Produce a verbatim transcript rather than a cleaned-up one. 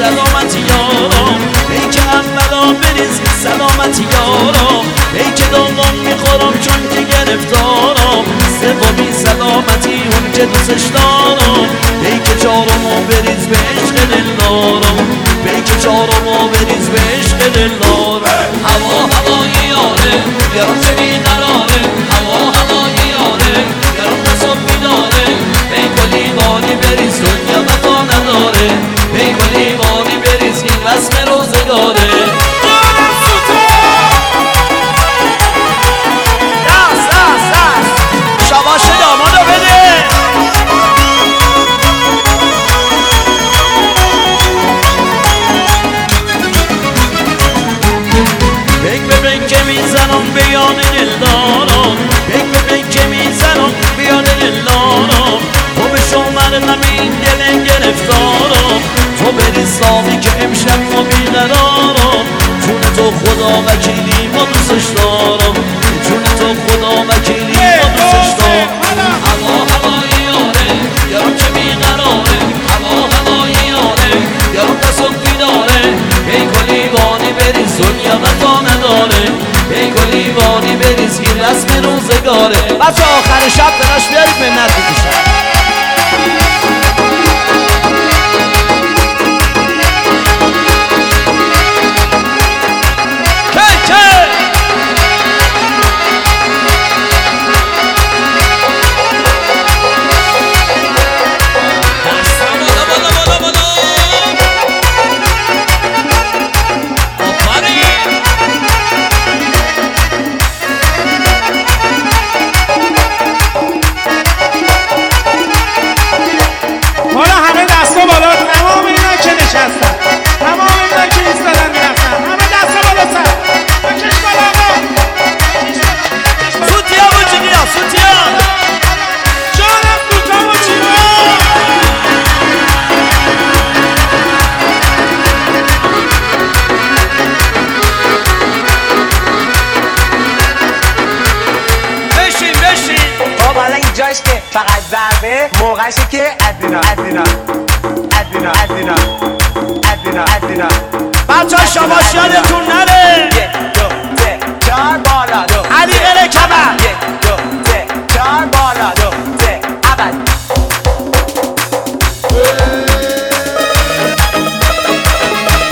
سلامتی یارم، ای که اولا بریز سلامتی یارم، ای که دامام میخورم چون که گرفتارم، سومی سلامتی اون که دوستش دارم، ای که چهارمو بریز به عشق دلدارم، ای که چهارمو بریز به عشق دلدارم. هوا هوای یاره یارم چه بیقراره، هوا هوای یاره یارم نصاب بیداره، ای گلی بانی بریز دنیا وفا نداره، ای گلی بانی بریز این رسم روزگاره. شباش دامادو بده. بک به بک که میزنم بیان دلدارم، بک به بک که میزنم بیان دلدارم، تو به شمر نمین دل گرفتارم، تو بری سامی که امشب ما بیقرارم، جون تو خدا وکیلی ما دوستش دارم، جون تو خدا وکیلی ما دوستش دارم. هوا هوای یاره یارم چه بیقراره، هوا هوای یاره یارم نصاب بیداره، ای گلی بانی بریز دنیا وفا نداره، ای گلی بانی بریز این رسم روزگاره. بچه آخر شب براش بیارید منت بکشن. جاش که فقط ضربه موقعشه که ادینا ادینا ادینا ادینا ادینا ادینا. بچه ها شباش یادتون نره. یک دو سه چهار بالا دو. علی